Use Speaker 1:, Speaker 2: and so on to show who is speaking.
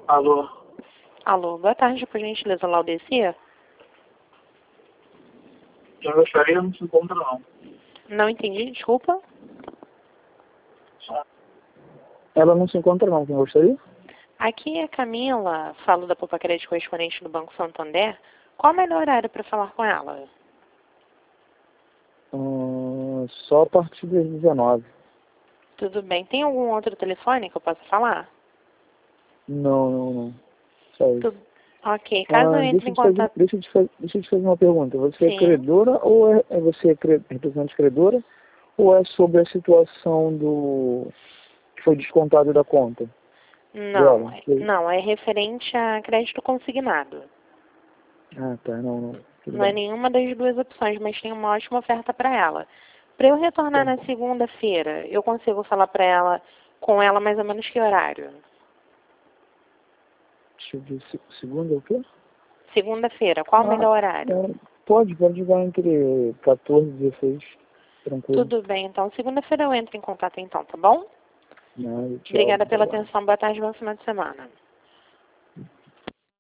Speaker 1: Alô?
Speaker 2: Alô, boa tarde, por gentileza, Laudecia?
Speaker 1: Quem gostaria não se encontra não.
Speaker 2: Não entendi, desculpa.
Speaker 3: Ela não se encontra não, quem gostaria?
Speaker 2: Aqui é Camila, falo da Poupa Crédito correspondente do Banco Santander. Qual o melhor horário para falar com ela?
Speaker 3: Só a partir das 19.
Speaker 2: Tudo bem, tem algum outro telefone que eu possa falar?
Speaker 3: Não. Só isso.
Speaker 2: Ok, caso eu entre em contato...
Speaker 3: Deixa eu te fazer uma pergunta. Você
Speaker 2: Sim.
Speaker 3: é credora ou você é representante credora? Ou é sobre a situação do que foi descontado da conta?
Speaker 2: Não, é referente a crédito consignado.
Speaker 3: Ah, tá. Não. Tudo
Speaker 2: Não é
Speaker 3: bem.
Speaker 2: nenhuma das duas opções, mas tem uma ótima oferta para ela. Para eu retornar
Speaker 3: Tá.
Speaker 2: na segunda-feira, eu consigo falar para ela, com ela mais ou menos que horário?
Speaker 3: Deixa eu ver. Segunda é o quê?
Speaker 2: Segunda-feira, qual o melhor horário?
Speaker 3: Pode ligar entre 14 e 16. Tranquilo.
Speaker 2: Tudo bem, então. Segunda-feira eu entro em contato então, tá bom?
Speaker 3: Tchau.
Speaker 2: Obrigada pela atenção. Boa tarde, bom final de semana.